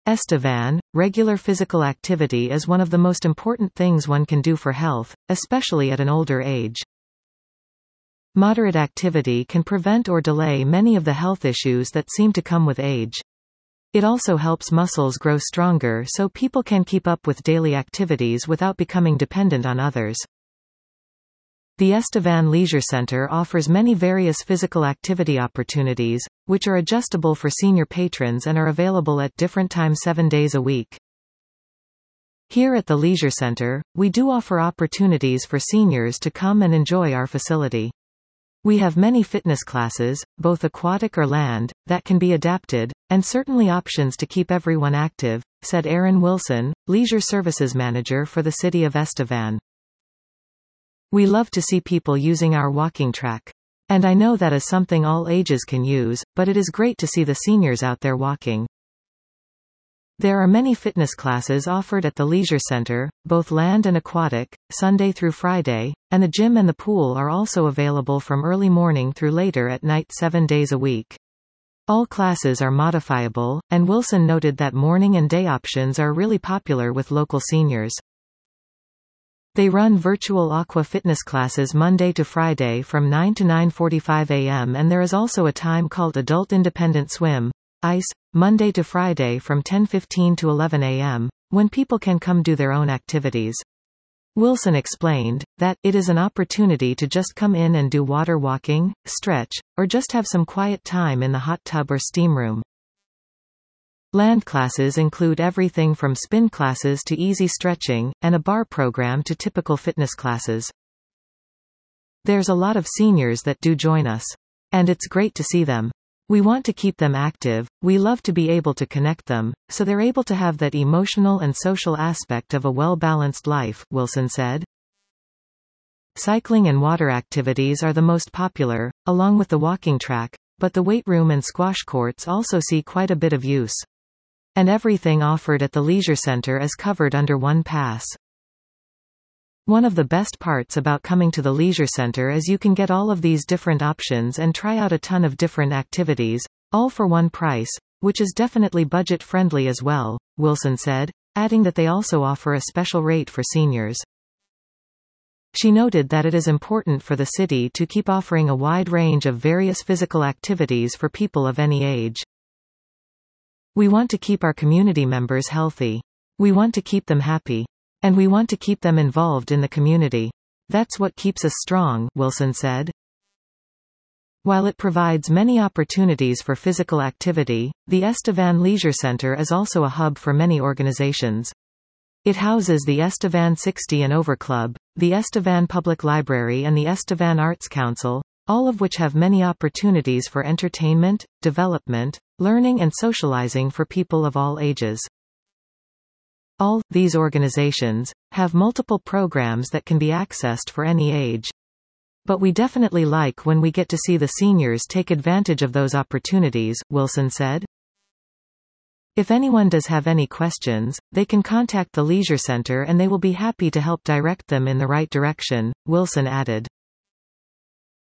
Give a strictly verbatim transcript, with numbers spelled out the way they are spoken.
Estevan, regular physical activity is one of the most important things one can do for health, especially at an older age. Moderate activity can prevent or delay many of the health issues that seem to come with age. It also helps muscles grow stronger so people can keep up with daily activities without becoming dependent on others. The Estevan Leisure Center offers many various physical activity opportunities, which are adjustable for senior patrons and are available at different times seven days a week. Here at the Leisure Center, we do offer opportunities for seniors to come and enjoy our facility. We have many fitness classes, both aquatic or land, that can be adapted, and certainly options to keep everyone active, said Aaron Wilson, Leisure Services Manager for the City of Estevan. We love to see people using our walking track. And I know that is something all ages can use, but it is great to see the seniors out there walking. There are many fitness classes offered at the Leisure Center, both land and aquatic, Sunday through Friday, and the gym and the pool are also available from early morning through later at night seven days a week. All classes are modifiable, and Wilson noted that morning and day options are really popular with local seniors. They run virtual aqua fitness classes Monday to Friday from nine to nine forty-five a m and there is also a time called Adult Independent Swim, ICE, Monday to Friday from ten fifteen to eleven a m, when people can come do their own activities. Wilson explained that it is an opportunity to just come in and do water walking, stretch, or just have some quiet time in the hot tub or steam room. Land classes include everything from spin classes to easy stretching, and a bar program to typical fitness classes. There's a lot of seniors that do join us. And it's great to see them. We want to keep them active, we love to be able to connect them, so they're able to have that emotional and social aspect of a well-balanced life, Wilson said. Cycling and water activities are the most popular, along with the walking track, but the weight room and squash courts also see quite a bit of use. And everything offered at the Leisure Center is covered under one pass. One of the best parts about coming to the Leisure Center is you can get all of these different options and try out a ton of different activities, all for one price, which is definitely budget-friendly as well, Wilson said, adding that they also offer a special rate for seniors. She noted that it is important for the city to keep offering a wide range of various physical activities for people of any age. We want to keep our community members healthy. We want to keep them happy. And we want to keep them involved in the community. That's what keeps us strong, Wilson said. While it provides many opportunities for physical activity, the Estevan Leisure Center is also a hub for many organizations. It houses the Estevan sixty and Over Club, the Estevan Public Library and the Estevan Arts Council, all of which have many opportunities for entertainment, development, learning and socializing for people of all ages. All these organizations have multiple programs that can be accessed for any age. But we definitely like when we get to see the seniors take advantage of those opportunities, Wilson said. If anyone does have any questions, they can contact the Leisure Center and they will be happy to help direct them in the right direction, Wilson added.